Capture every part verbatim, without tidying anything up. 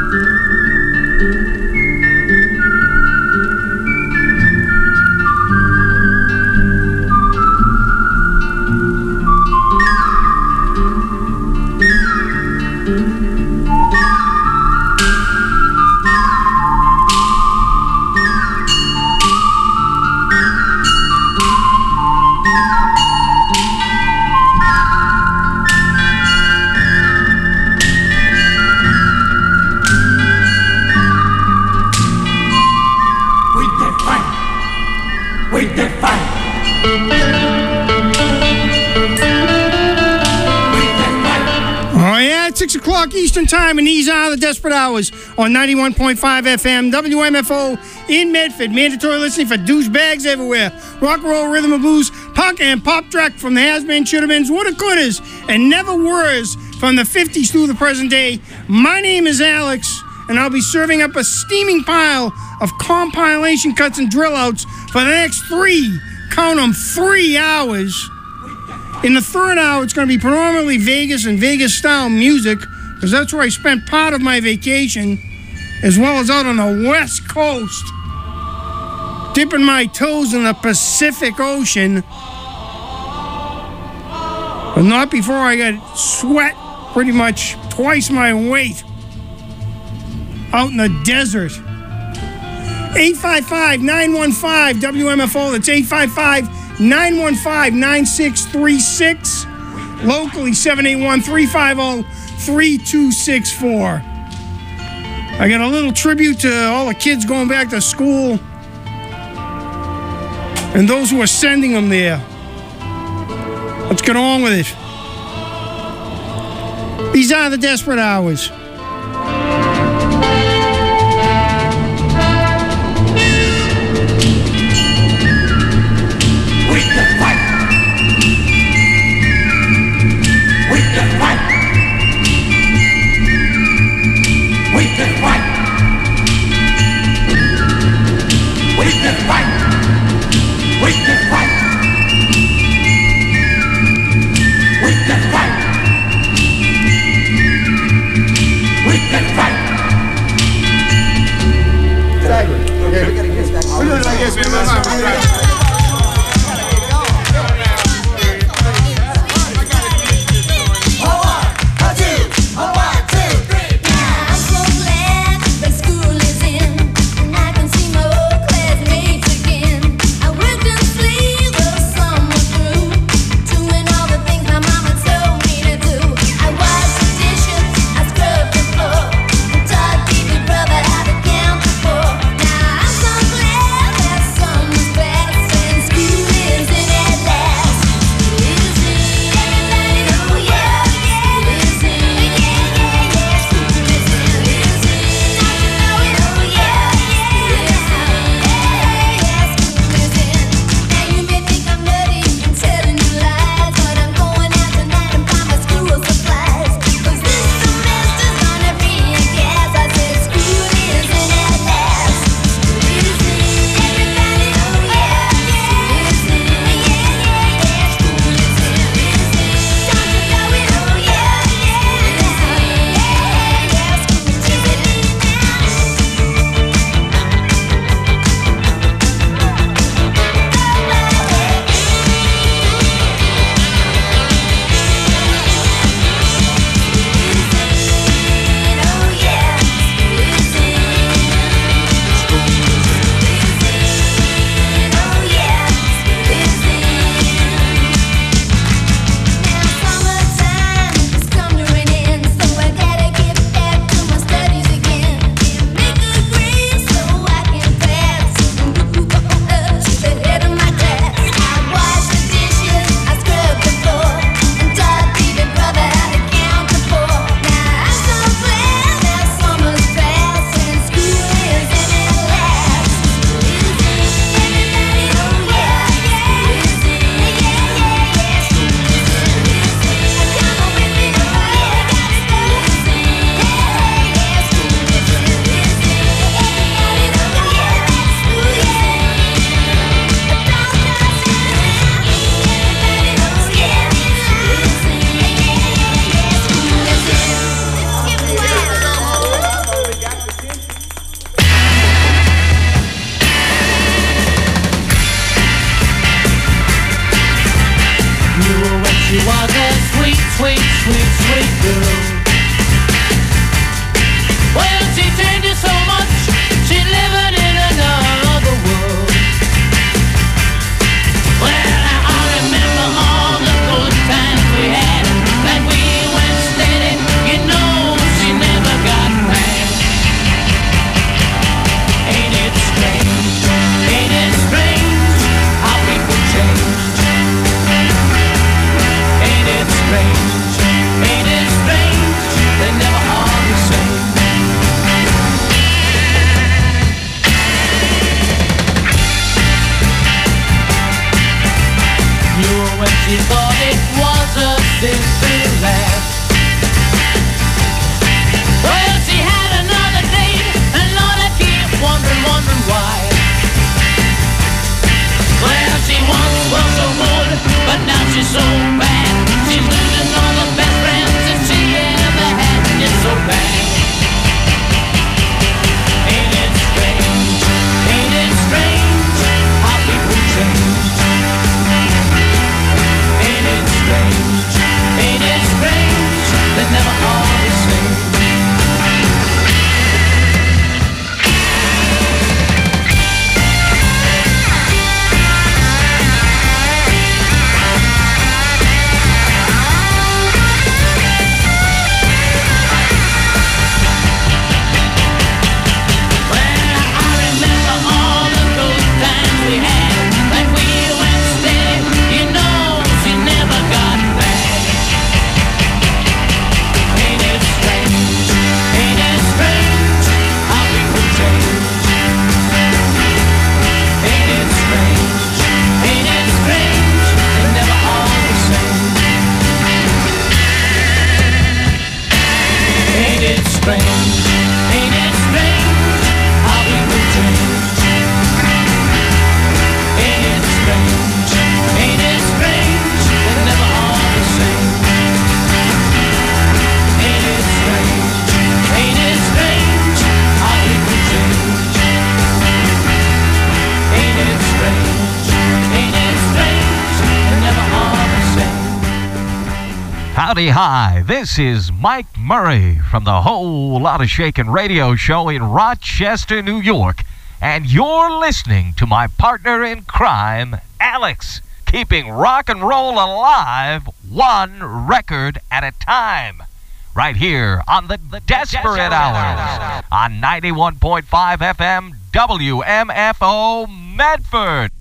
six o'clock Eastern Time, and these are the Desperate Hours on ninety-one point five F M, W M F O in Medford. Mandatory listening for douchebags everywhere. Rock and roll, rhythm and blues, punk and pop track from the has-been, should-have-beens, woulda-couldas, and never-weres from the fifties through the present day. My name is Alex, and I'll be serving up a steaming pile of compilation cuts and drill-outs for the next three, count them, three hours. In the third hour, it's going to be predominantly Vegas and Vegas-style music, because that's where I spent part of my vacation, as well as out on the West Coast, dipping my toes in the Pacific Ocean, but not before I got sweat pretty much twice my weight out in the desert. eight five five, nine one five, W M F O, that's eight five five, nine one five, nine six three six. Locally, seven eight one, three five zero, three two six four. I got a little tribute to all the kids going back to school and those who are sending them there. Let's get on with it. These are the Desperate Hours. We can fight. sweet, sweet, sweet girl. Well, she changed so much, she's living in another world. Well, I remember all the good times we had, that we went steady, you know, she never got mad. Ain't it strange, ain't it strange, how people change. Ain't it strange, ain't it strange, they never are the same. You were when she thought it was a simple laugh. Well, she had another date, and Lord, I keep wondering, wondering why. Well, she once was so good, but now she's so bad. She's losing all the best friends that she ever had. It's so bad. Ain't it strange? Ain't it strange how people change? Ain't it strange? Ain't it strange? They never are the same. Howdy, hi, this is Mike Murray from the Whole Lotta Shakin' radio show in Rochester, New York, and you're listening to my partner in crime, Alex, keeping rock and roll alive one record at a time, right here on the, the Desperate, Desperate Hours on ninety-one point five F M W M F O Medford.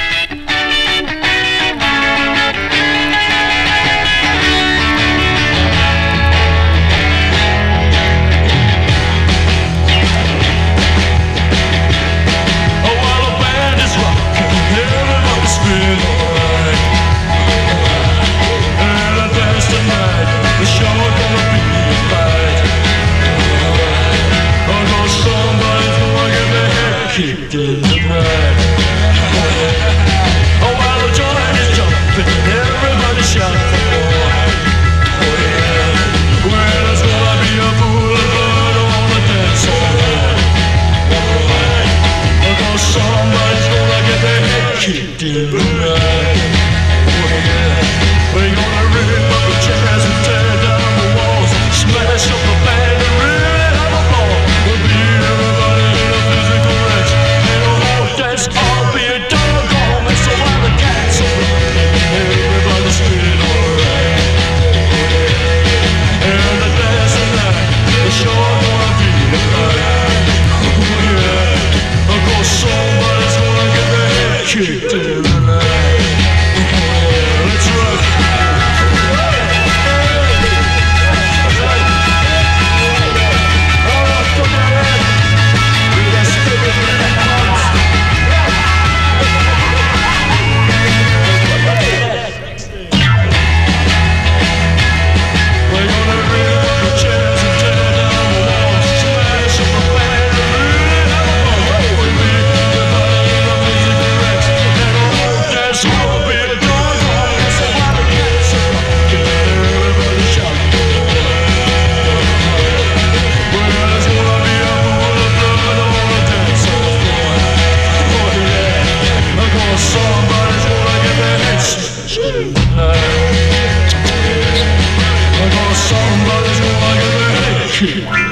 Kicked in the night. Oh, while the joint is jumping, everybody shout for more. Oh, yeah. Well, there's gonna be a pool of blood on the dance floor. Alright. Because somebody's gonna get their head kicked in the night. Oh, yeah. We're gonna rip up the chairs and tear down the walls, smash up the band and really have a ball. We'll be everybody in a physical wrench.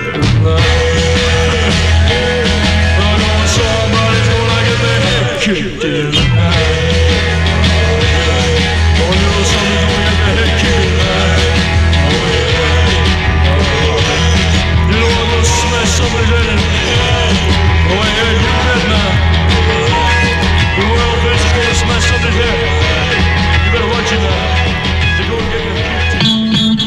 Somebody's gonna get their head kicked in tonight. Oh, you know somebody's gonna get their head kicked in tonight. Oh, yeah. You know I'm gonna smash somebody's head in. Go ahead, you bet now. The royal face is gonna smash somebody's head. You better watch it now. They're gonna get their head kicked in.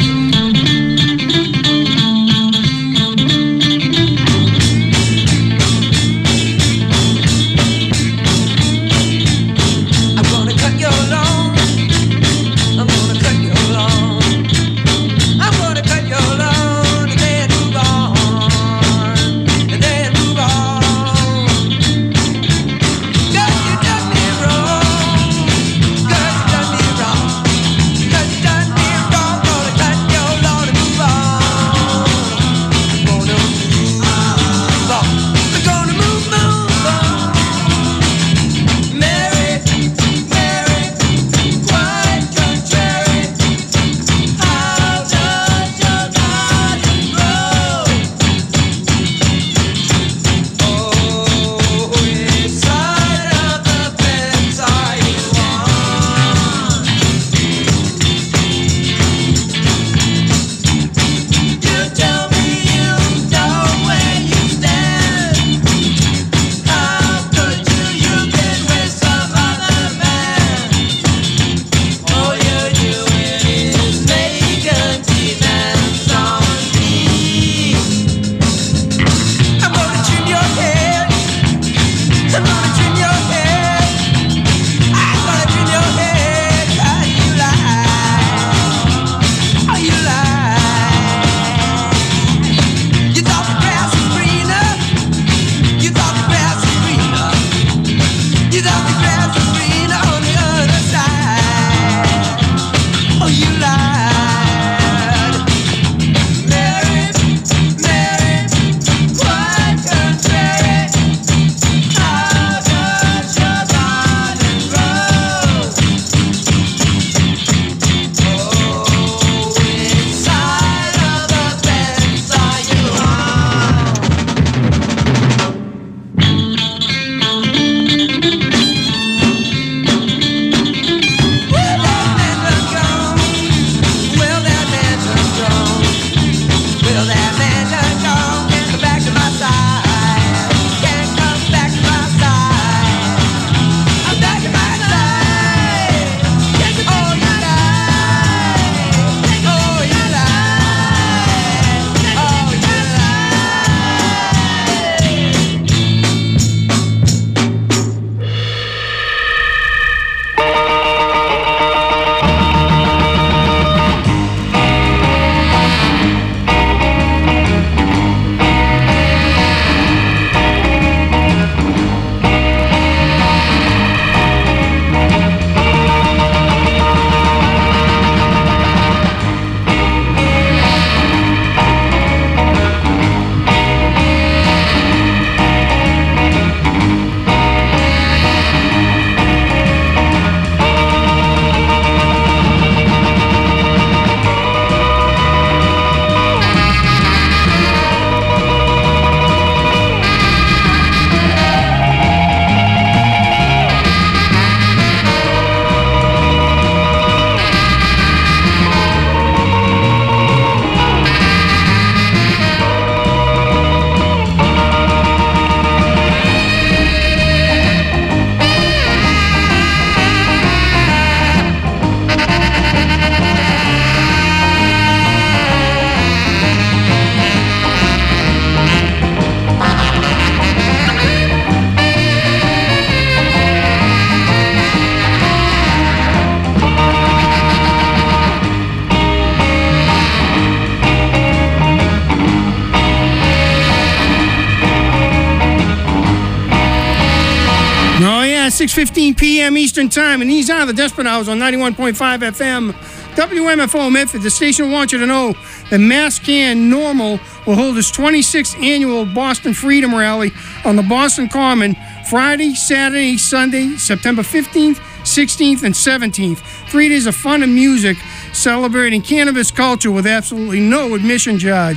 six fifteen p.m. Eastern Time, and these are the Desperate Hours on ninety-one point five F M. W M F O Medford. The station wants you to know that Masscan Normal will hold its twenty-sixth annual Boston Freedom Rally on the Boston Common Friday, Saturday, Sunday, September fifteenth, sixteenth, and seventeenth. Three days of fun and music celebrating cannabis culture with absolutely no admission charge.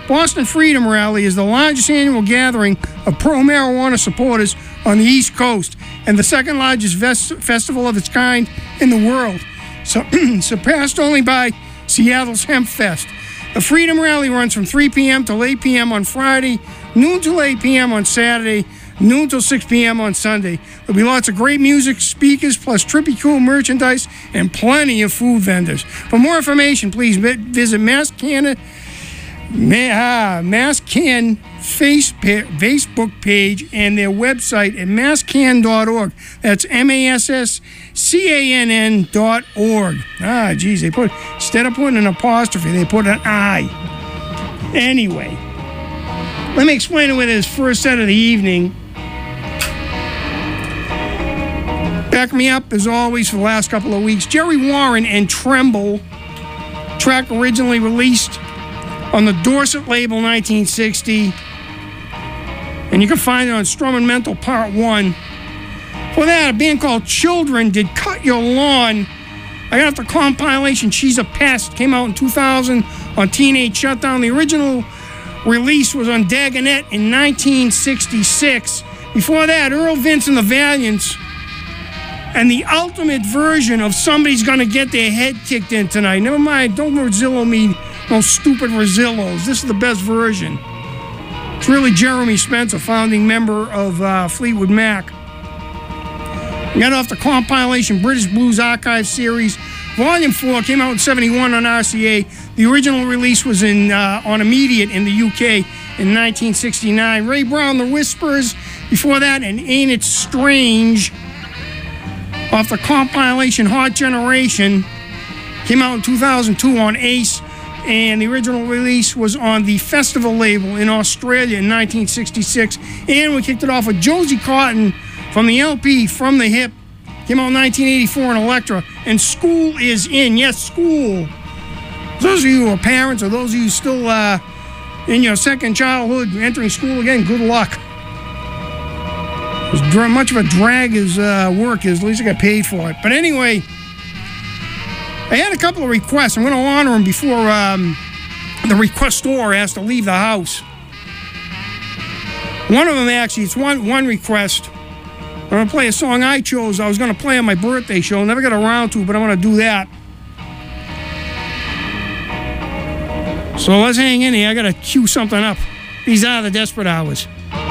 Boston Freedom Rally is the largest annual gathering of pro-marijuana supporters on the East Coast and the second largest ves- festival of its kind in the world, so surpassed only by Seattle's Hemp Fest. The Freedom Rally runs from three p.m. till eight p.m. on Friday, noon till eight p.m. on Saturday, noon till six p.m. on Sunday. There'll be lots of great music, speakers, plus trippy cool merchandise, and plenty of food vendors. For more information, please visit Mass Canada, uh, Mass Can face pa- Facebook page and their website at mass can dot org. That's M A S S C A N N dot org. Ah, geez, they put, instead of putting an apostrophe, they put an I. Anyway, let me explain it with this first set of the evening. Back me up, as always, for the last couple of weeks. Jerry Warren and Tremble, track originally released on the Dorset label nineteen sixty. And you can find it on Strum Mental Part one. For that, a band called Children did Cut Your Lawn. I got the compilation She's a Pest. Came out in two thousand on Teenage Shutdown. The original release was on Dagonet in nineteen sixty-six. Before that, Earl Vince and the Valiants. And the ultimate version of Somebody's Gonna Get Their Head Kicked In Tonight. Never mind, don't Rosillo me no stupid Rosillos. This is the best version. It's really Jeremy Spencer, founding member of uh, Fleetwood Mac. We got off the compilation British Blues Archive Series. Volume four came out in seventy-one on R C A. The original release was in uh, on Immediate in the U K in nineteen sixty-nine. Ray Brown, The Whispers. Before that, and Ain't It Strange. Off the compilation Hot Generation. Came out in two thousand two on Ace. And the original release was on the Festival label in Australia in nineteen sixty-six. And we kicked it off with Josie Cotton from the L P From the Hip. Came out in nineteen eighty-four in Elektra. And School is In. Yes, school. Those of you who are parents or those of you still uh, in your second childhood entering school again, good luck. As dr- much of a drag as uh, work is, at least I got paid for it. But anyway, I had a couple of requests. I'm going to honor them before um, the requestor has to leave the house. One of them, actually, it's one one request. I'm going to play a song I chose. I was going to play on my birthday show. Never got around to it, but I'm going to do that. So let's hang in here. I got to cue something up. These are the Desperate Hours.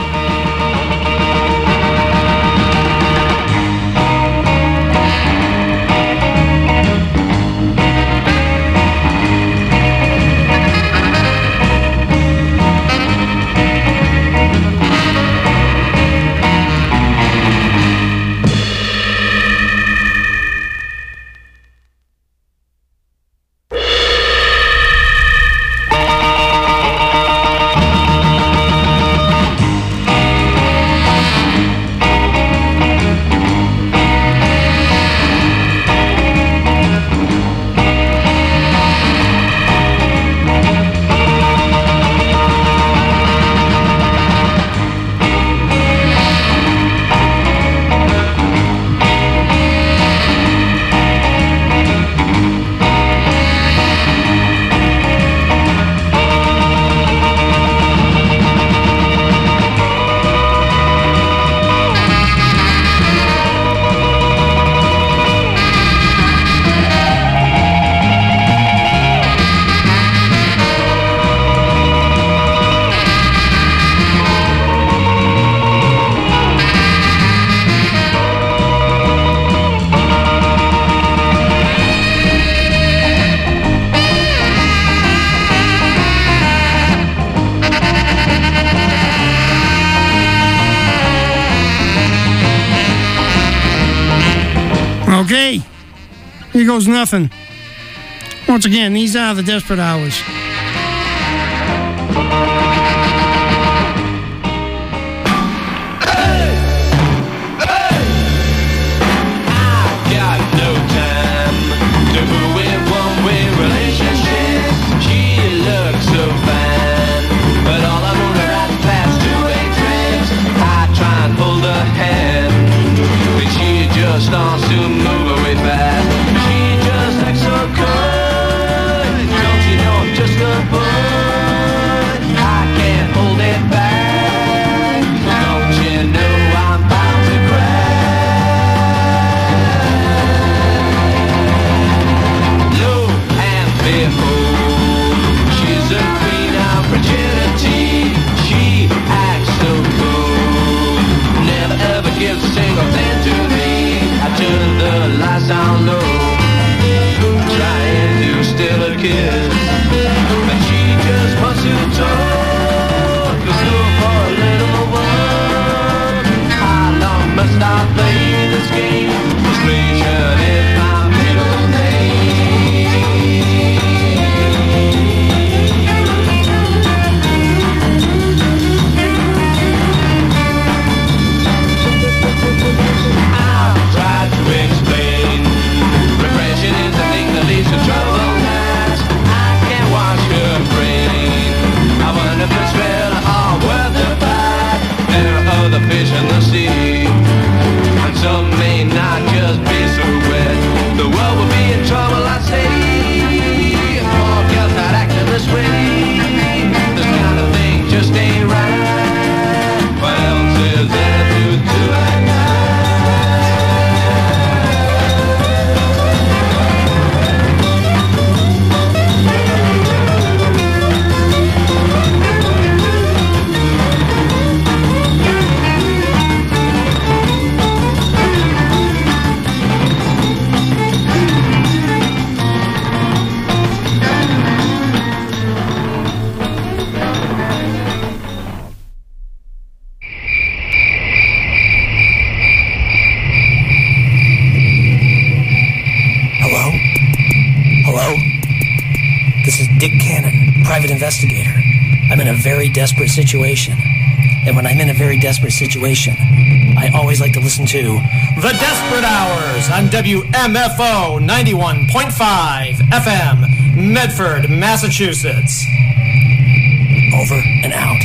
Okay, here goes nothing. Once again, these are the Desperate Hours. Starts to move away fast. She just acts so good. Don't you know I'm just a boy? Dick Cannon, private investigator. I'm in a very desperate situation. And when I'm in a very desperate situation, I always like to listen to The Desperate Hours on W M F O ninety-one point five F M, Medford, Massachusetts. Over and out.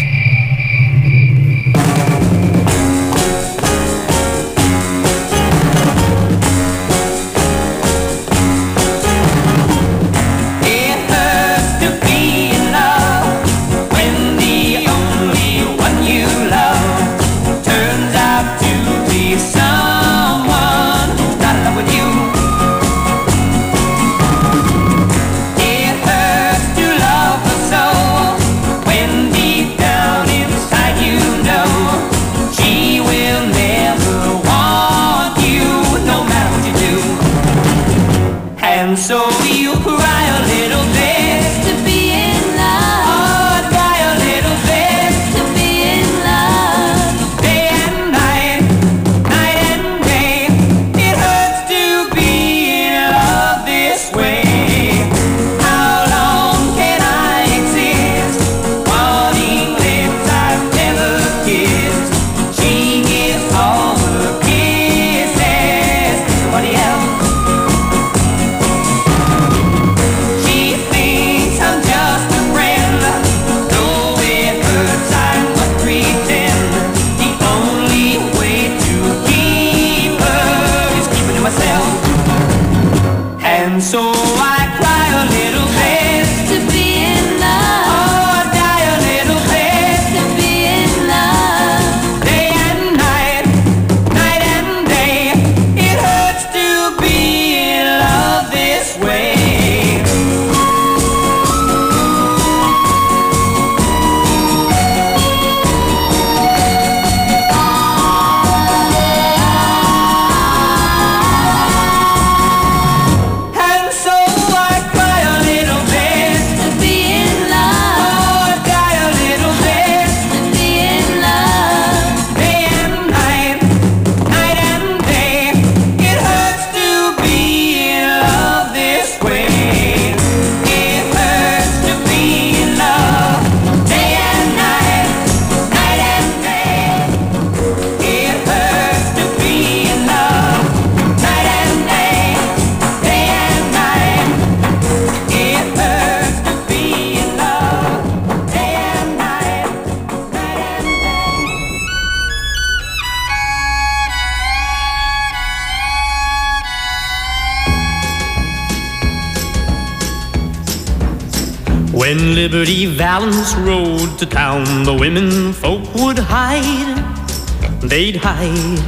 When Liberty Valance rode to town, the women folk would hide, they'd hide.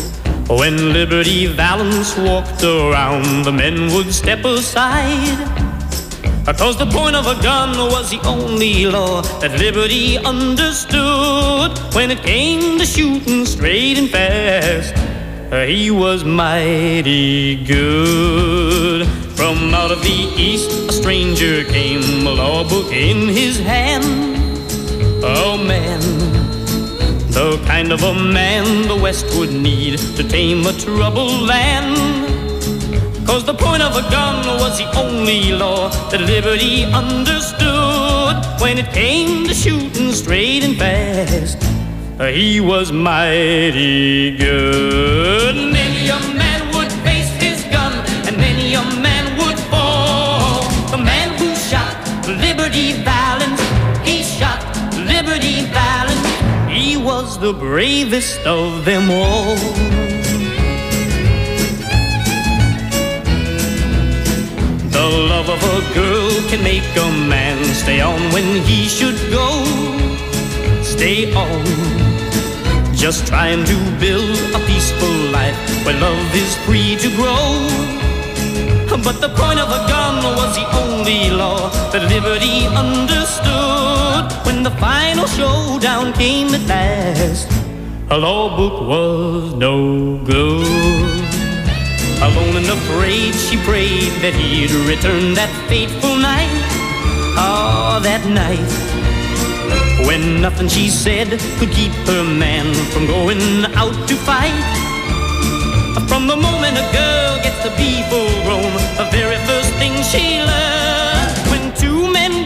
When Liberty Valance walked around, the men would step aside. Cause the point of a gun was the only law that Liberty understood. When it came to shooting straight and fast, he was mighty good. From out of the east a stranger came, a law book in his hand. Oh man, the kind of a man the West would need to tame a troubled land. Cause the point of a gun was the only law that Liberty understood. When it came to shooting straight and fast, he was mighty good. Many a man would face his gun, and many a man would fall. The man who shot Liberty Valance, he shot Liberty Valance. He was the bravest of them all. The love of a girl can make a man stay on when he should go. Stay on, just trying to build a peaceful life where love is free to grow. But the point of a gun was the only law that Liberty understood. When the final showdown came at last, a law book was no good. Alone and afraid, she prayed that he'd return that fateful night. Oh, that night, when nothing she said could keep her man from going out to fight. From the moment a girl gets to be full grown, the very first thing she learns, when two men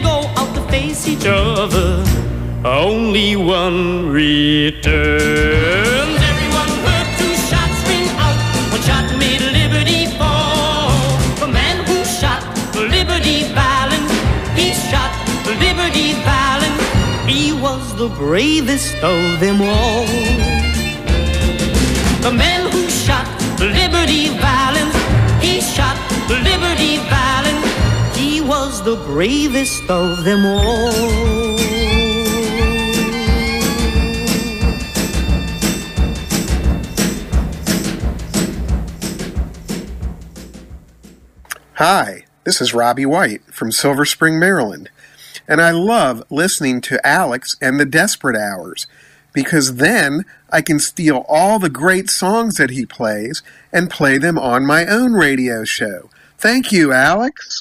face each other, only one returns. Everyone heard two shots ring out. One shot made Liberty fall. The man who shot Liberty Valance, he shot Liberty Valance. He was the bravest of them all. The man who shot Liberty Valance, he shot Liberty Valance. He was the bravest of them all. Hi, this is Robbie White from Silver Spring, Maryland, and I love listening to Alex and the Desperate Hours, because then I can steal all the great songs that he plays and play them on my own radio show. Thank you, Alex.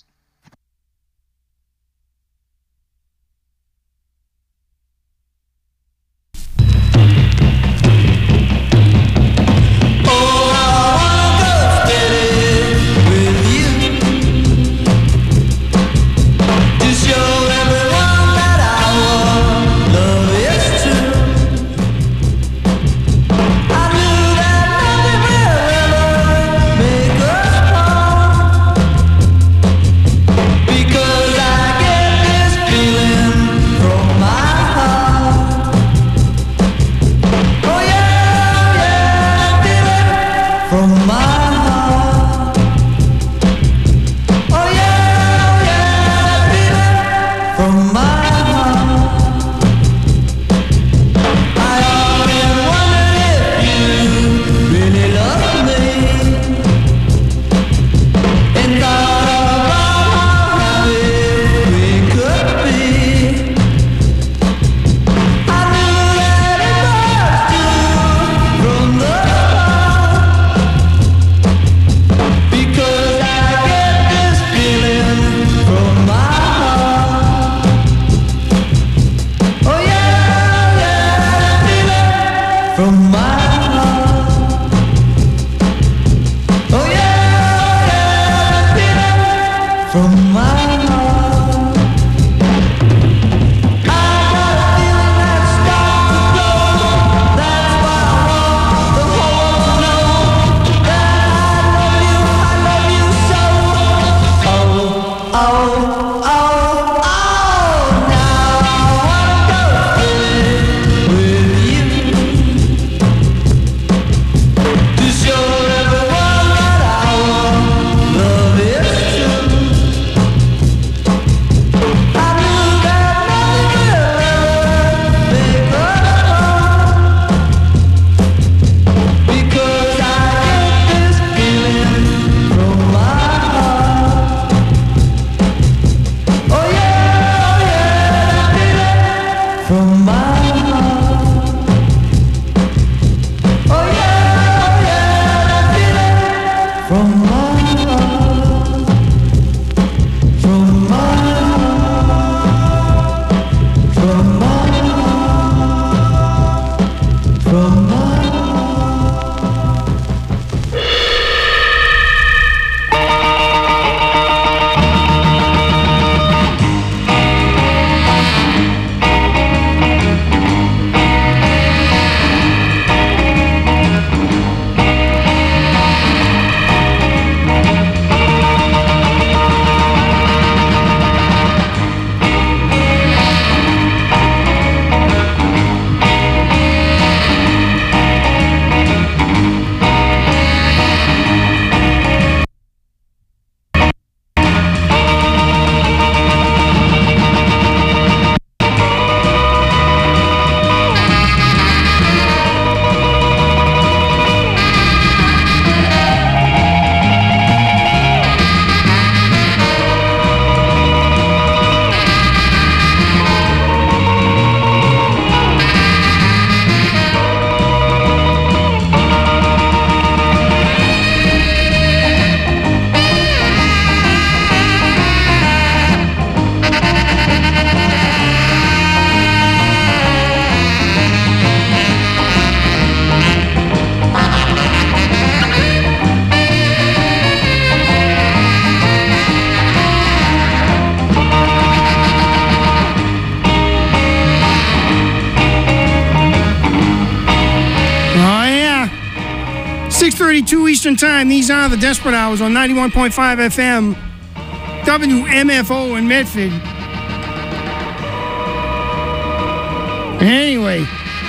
Make us thirty-two Eastern Time. These are the Desperate Hours on ninety-one point five F M, W M F O in Medford. Anyway,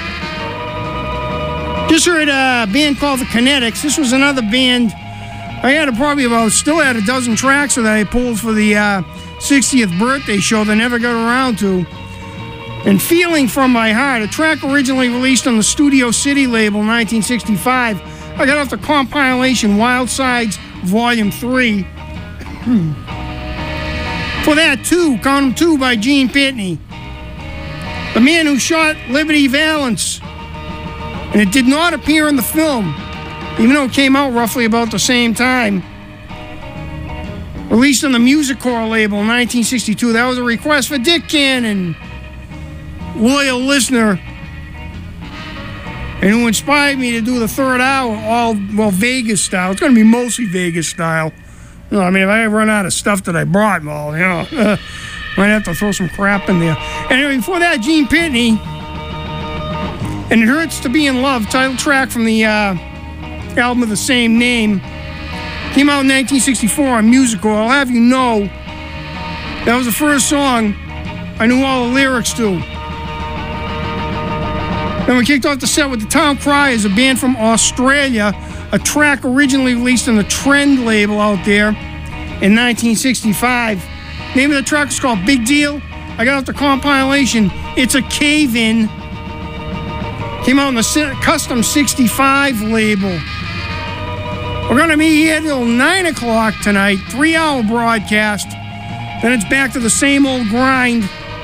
just heard a band called the Kinetics. This was another band. I had a, probably about, still had a dozen tracks that I pulled for the uh, sixtieth birthday show that I never got around to. And Feeling From My Heart, a track originally released on the Studio City label in nineteen sixty-five. I got off the compilation Wild Sides Volume three. For that, Two, Count 'em Two by Gene Pitney. The man who shot Liberty Valance. And it did not appear in the film, even though it came out roughly about the same time. Released on the Music Core label in nineteen sixty-two. That was a request for Dick Cannon, loyal listener, and who inspired me to do the third hour, all, well, Vegas style. It's going to be mostly Vegas style. You know, I mean, if I ever run out of stuff that I brought, well, you know, uh, might have to throw some crap in there. Anyway, before that, Gene Pitney, and It Hurts to Be in Love, title track from the uh, album of the same name, came out in nineteen sixty-four on Musical. I'll have you know, that was the first song I knew all the lyrics to. Then we kicked off the set with The Town Criers, a band from Australia, a track originally released on the Trend label out there in nineteen sixty-five. Name of the track is called Big Deal. I got off the compilation It's a Cave-In. Came out on the Custom sixty-five label. We're going to be here till nine o'clock tonight, three-hour broadcast. Then it's back to the same old grind.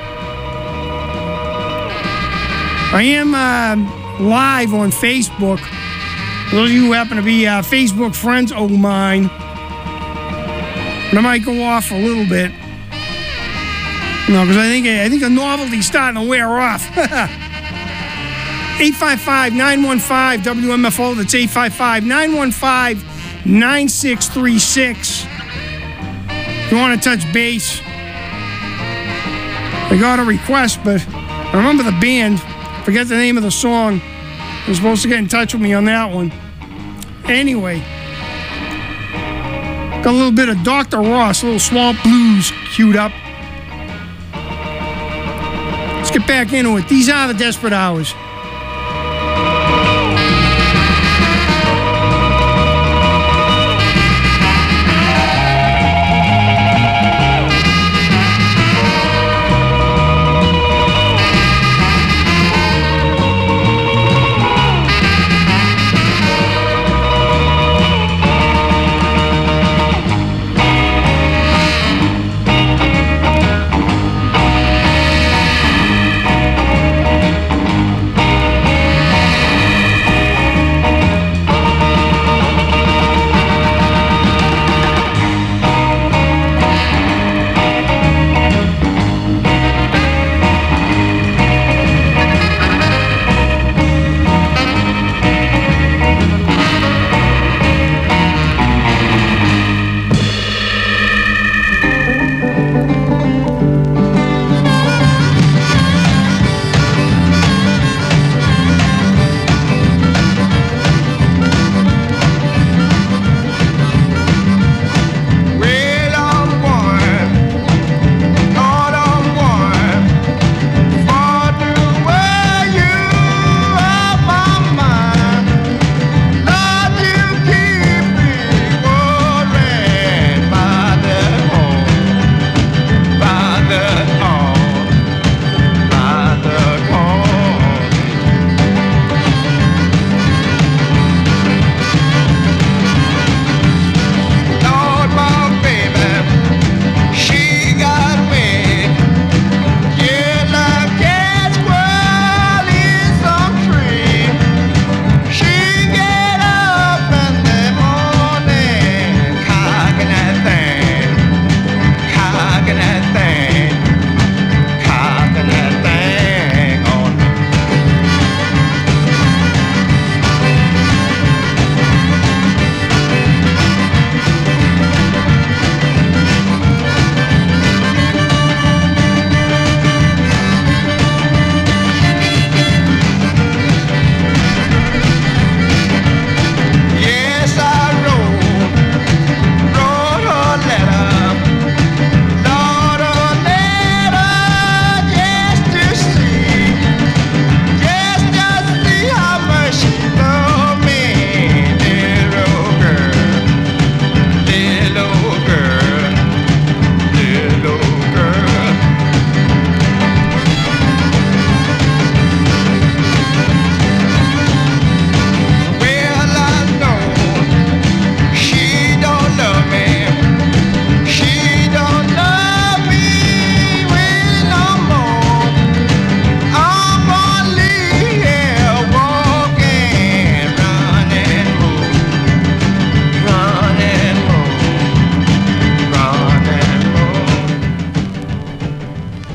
I am uh, live on Facebook. For those of you who happen to be uh, Facebook friends of mine, and I might go off a little bit. You know, because I think I think the novelty's starting to wear off. eight five five, nine one five, W M F O. That's eight five five, nine one five, nine six three six. If you want to touch base, I got a request, but I remember the band. Forget the name of the song. You're supposed to get in touch with me on that one. Anyway, got a little bit of Doctor Ross, a little Swamp Blues queued up. Let's get back into it. These are the Desperate Hours.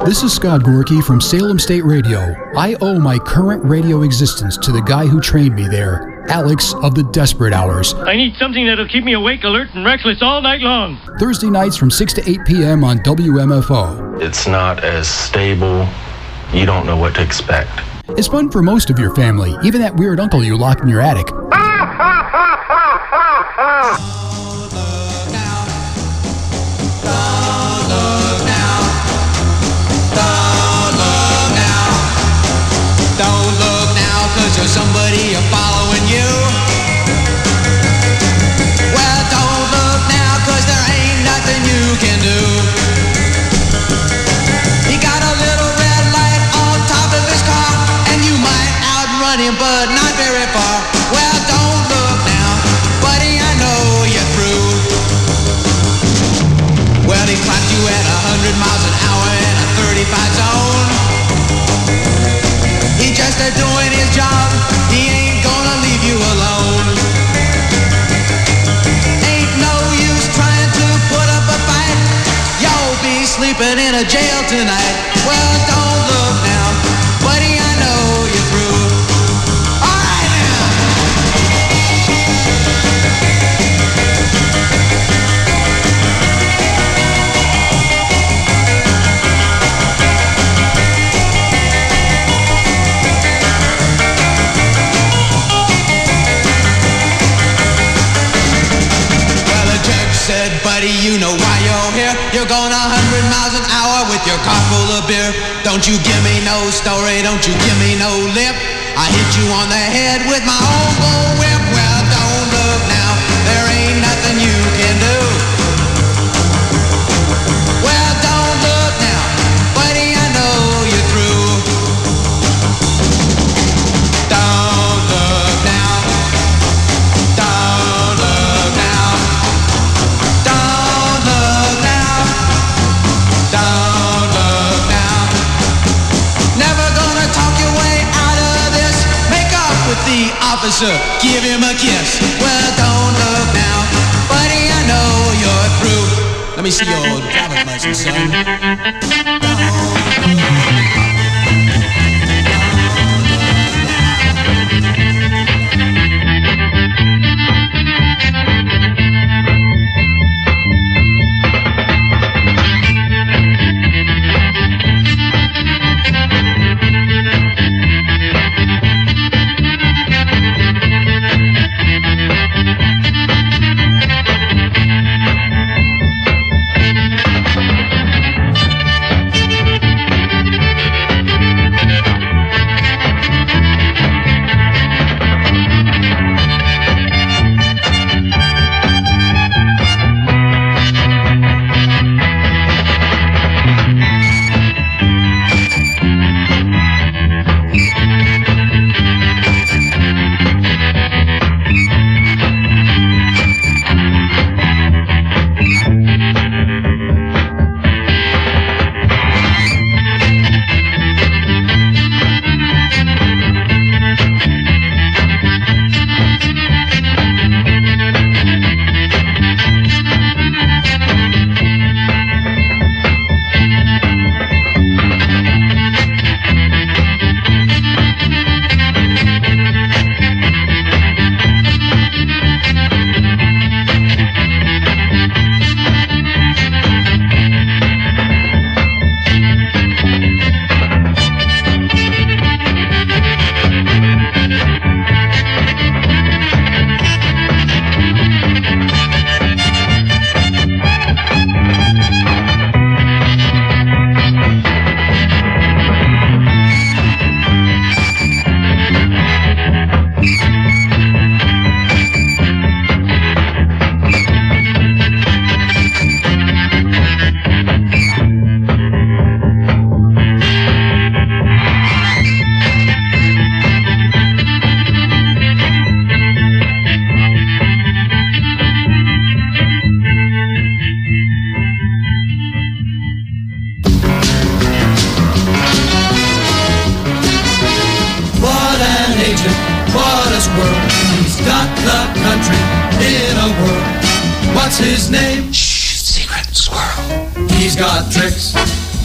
This is Scott Gorky from Salem State Radio. I owe my current radio existence to the guy who trained me there, Alex of the Desperate Hours. I need something that'll keep me awake, alert, and reckless all night long. Thursday nights from six to eight p.m. on W M F O. It's not as stable. You don't know what to expect. It's fun for most of your family, even that weird uncle you locked in your attic. There's somebody following you. Well, don't look now, cause there ain't nothing you can do. He got a little red light on top of his car, and you might outrun him, but not very far. Well, don't look now, buddy, I know you're through. Well, he clocked you at a hundred miles an hour in a thirty-five zone. He just a doing his job, he ain't gonna leave you alone. Ain't no use trying to put up a fight, you'll be sleeping in a jail tonight. Well, don't look now, buddy, I know you're through. Alright now! Said, buddy, you know why you're here. You're going a hundred miles an hour with your car full of beer. Don't you give me no story, don't you give me no lip. I hit you on the head with my own bull whip. Well, don't look now, there ain't nothing you can do. Well, don't look now, buddy, I know you're through. Don't look now, don't look now. The officer, give him a kiss. Well, don't look now, buddy, I know you're through. Let me see your driver's license, son.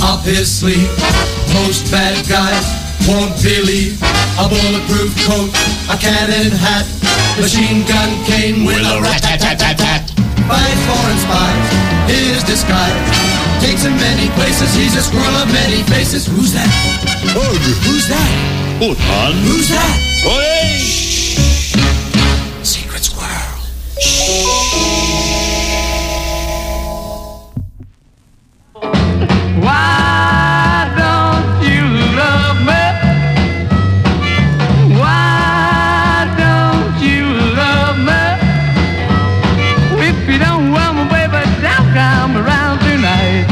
up his sleeve. Most bad guys won't believe a bulletproof coat, a cannon hat, machine gun cane with a rat-tat-tat-tat-tat. Fights foreign spies, his disguise takes him many places. He's a squirrel of many faces. Who's that? Ugh. Who's that? Bhutan. Who's that? Hey! Shh. Secret squirrel. Shh. Why don't you love me? Why don't you love me? If you don't want me, baby, don't come around tonight.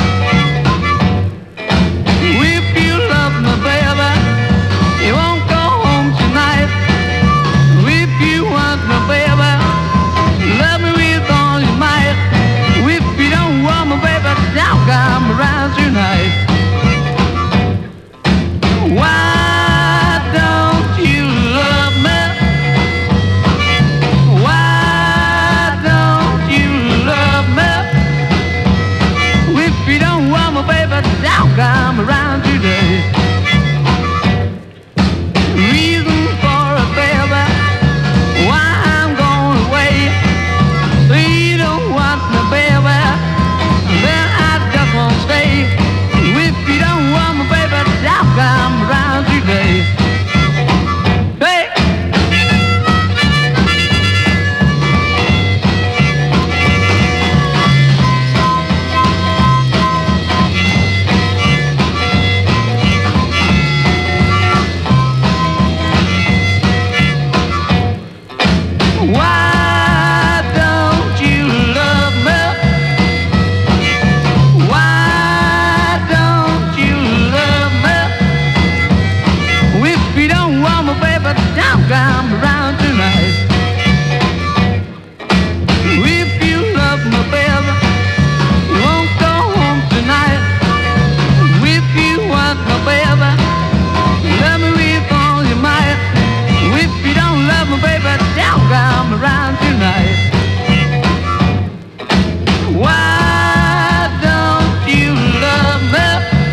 If you love me, baby, you won't go home tonight. If you want me, baby, love me with all your might. If you don't want me, baby, don't come around tonight. Why don't you love me? Why don't you love me? If you don't want me, baby, don't come around today. Reason for it, baby, why I'm going away. So you don't want me, baby, then I just won't stay. If you don't want me, baby, don't come around today. Hey! Why don't you love me? Why don't you love me? If you don't want me, baby, don't come around tonight. If you love me, baby, you won't go home tonight. If you want me, baby, love me with all your might. If you don't love me, baby, don't come around tonight. Why don't you love me?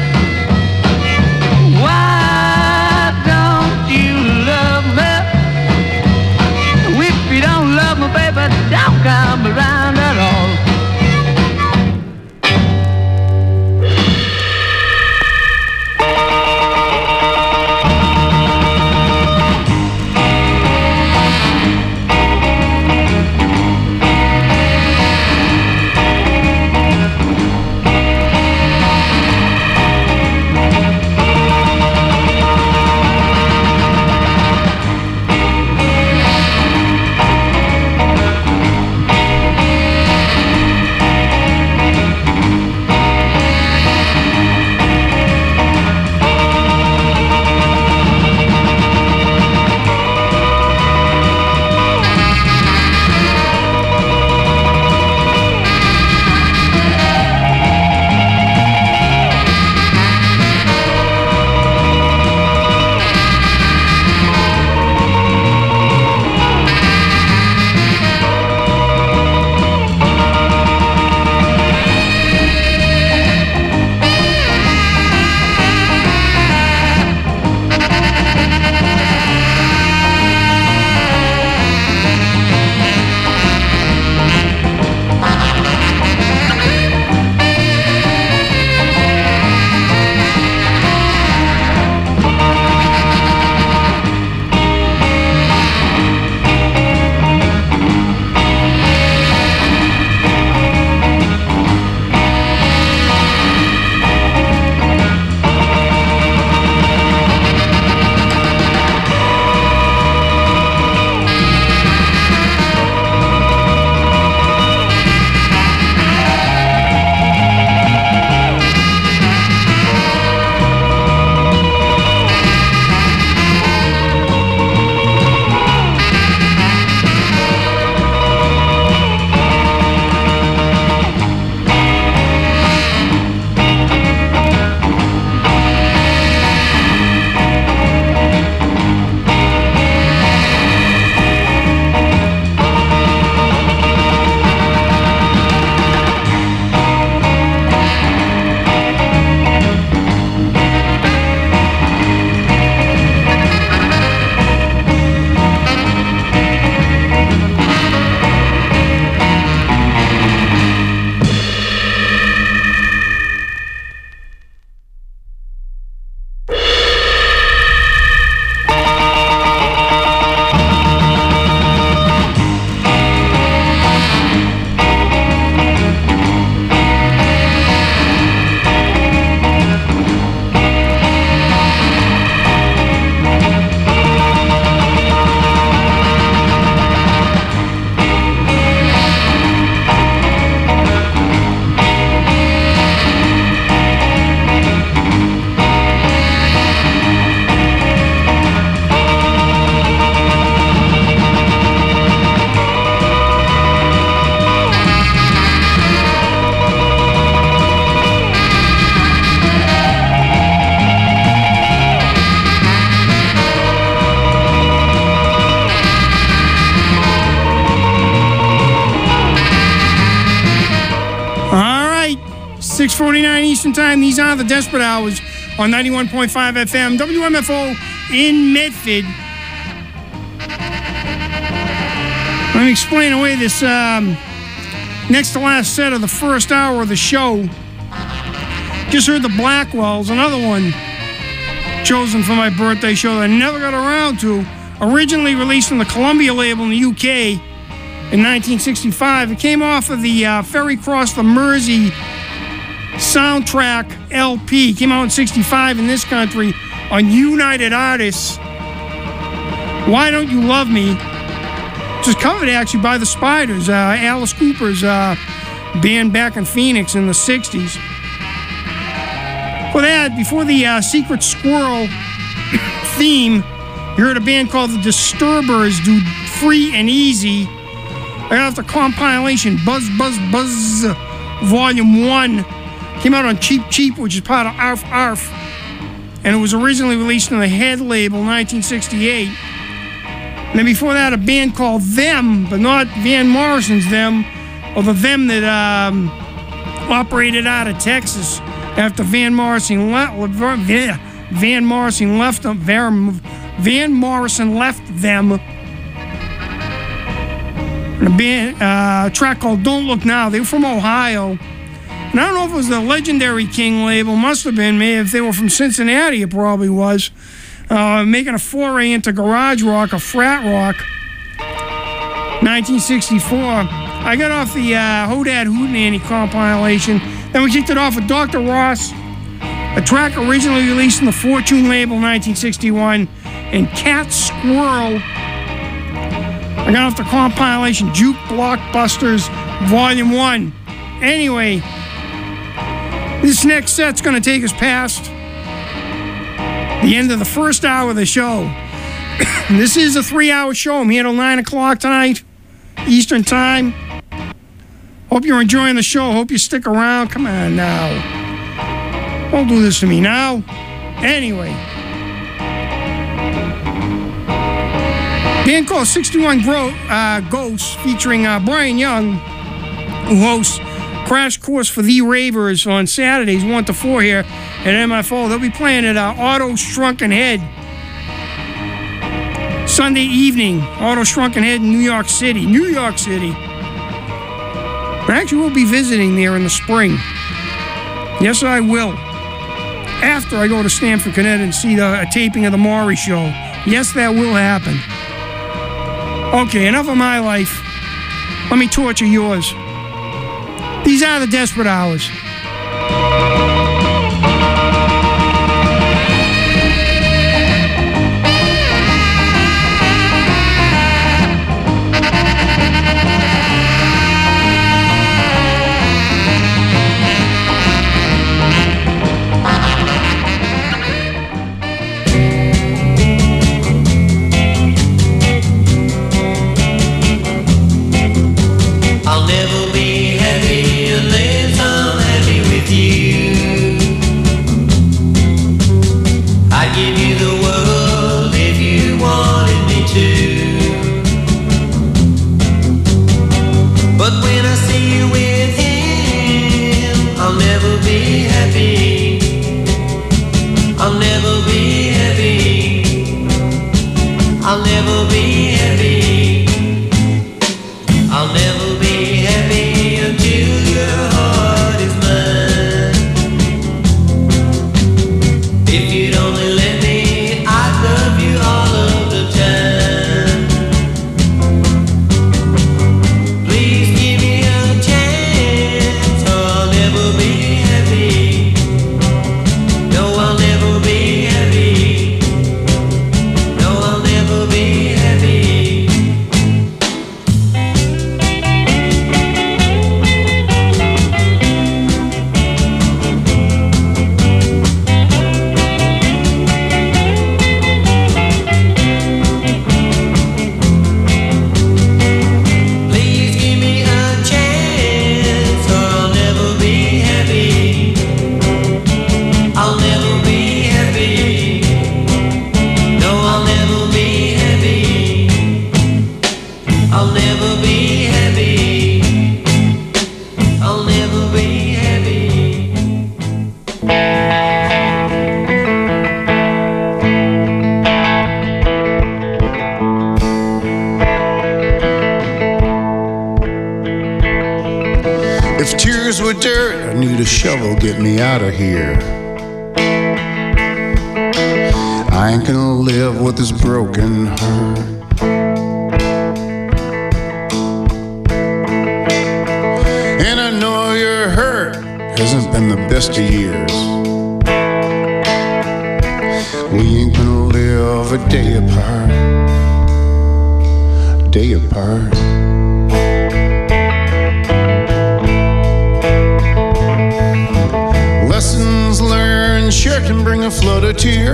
Why don't you love me? If you don't love me, baby, don't come around at all. forty-nine Eastern Time. These are the Desperate Hours on ninety-one point five F M, W M F O in Medford. Let me explain away this um, next to last set of the first hour of the show. Just heard the Blackwells, another one chosen for my birthday show that I never got around to. Originally released on the Columbia label in the U K in nineteen sixty-five. It came off of the uh, Ferry Cross the Mersey soundtrack L P. Came out in sixty-five in this country on United Artists. Why Don't You Love Me? Which was covered actually by the Spiders, uh, Alice Cooper's uh, band back in Phoenix in the sixties. For that, before the uh, Secret Squirrel theme, you heard a band called the Disturbers do Free and Easy. I got off the compilation Buzz Buzz Buzz Volume one. Came out on Cheap Cheap, which is part of Arf Arf. And it was originally released on the Head label, nineteen sixty-eight. And then before that, a band called Them, but not Van Morrison's Them, or the Them that um, operated out of Texas after Van Morrison left. Van Morrison left them. Van Morrison left them. And a band, uh, a track called Don't Look Now. They were from Ohio. And I don't know if it was the Legendary King label. Must have been. Maybe if they were from Cincinnati, it probably was. Uh, making a foray into garage rock, or frat rock. nineteen sixty-four. I got off the uh, Hodad Hootenanny compilation. Then we kicked it off with Doctor Ross, a track originally released on the Fortune label, nineteen sixty-one, and Cat Squirrel. I got off the compilation Juke Blockbusters Volume one. Anyway, this next set's going to take us past the end of the first hour of the show. This is a three-hour show. I'm here till nine o'clock tonight, Eastern Time. Hope you're enjoying the show. Hope you stick around. Come on now. Don't do this to me now. Anyway. Band called sixty-one Gro- uh, Ghosts, featuring uh, Brian Young, who hosts Crash Course for the Ravers on Saturdays, one to four here at M F O. They'll be playing at uh, Auto Shrunken Head Sunday evening. Auto Shrunken Head in New York City. New York City. But actually, we'll be visiting there in the spring. Yes, I will. After I go to Stamford, Connecticut and see the, a taping of the Maury Show. Yes, that will happen. Okay, enough of my life. Let me torture yours. These are the Desperate Hours. I'll never be happy unless I'm happy with you. I'd give you the world if you wanted me to. But when I see you with him, I'll never be happy. I'll never be happy. I'll never be happy. I'll never be happy until your heart is mine. If you'd only let me, I'd love you all of the time. Please give me a chance, or I'll never be happy. No, I'll never be happy. No, I'll never be happy. fingers with dirt. I need a shovel, get me out of here. I ain't gonna live with this broken heart. And I know your hurt hasn't been the best of years. We ain't gonna live a day apart, a day apart. Lessons learned sure can bring a flood of tear.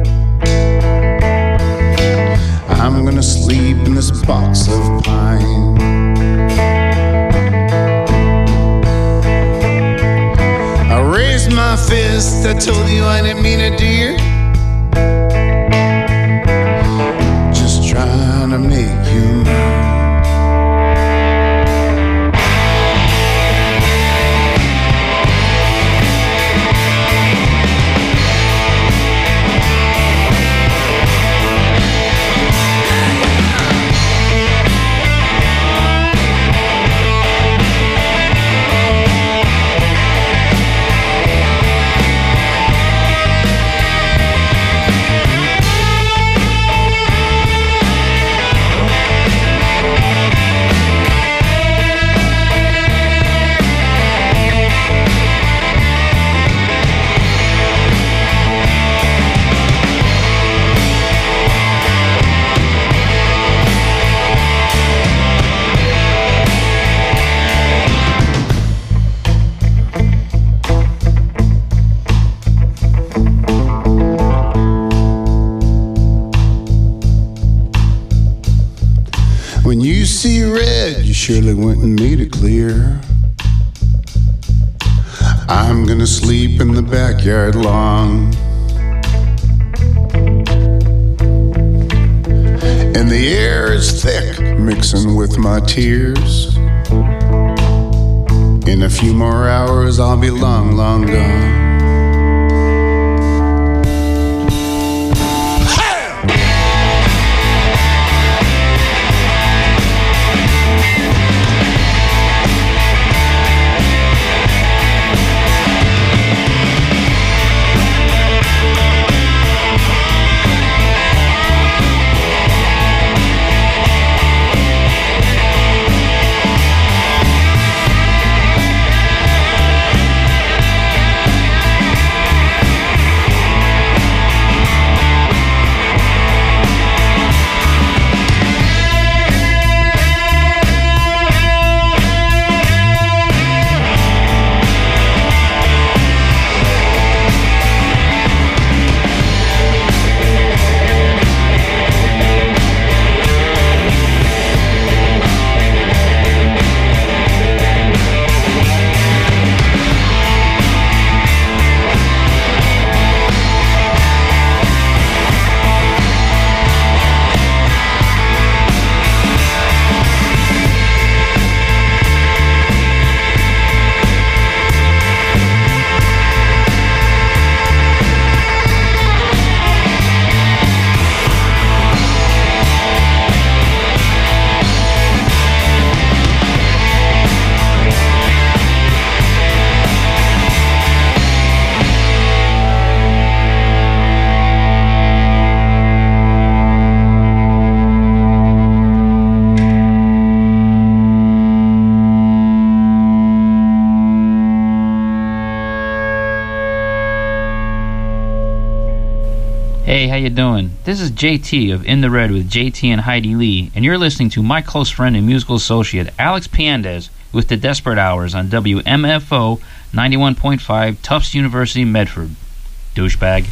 I'm gonna sleep in this box of pine. I raised my fist, I told you I didn't mean it, dear. Just trying to make you mine. When you see red, you surely wouldn't need it clear. I'm gonna sleep in the backyard long. And the air is thick, mixing with my tears. In a few more hours, I'll be long, long gone. Hey, how you doing? This is J T of In the Red with J T and Heidi Lee, and you're listening to my close friend and musical associate, Alex Piandez, with the Desperate Hours on W M F O ninety-one point five, Tufts University, Medford. Douchebag.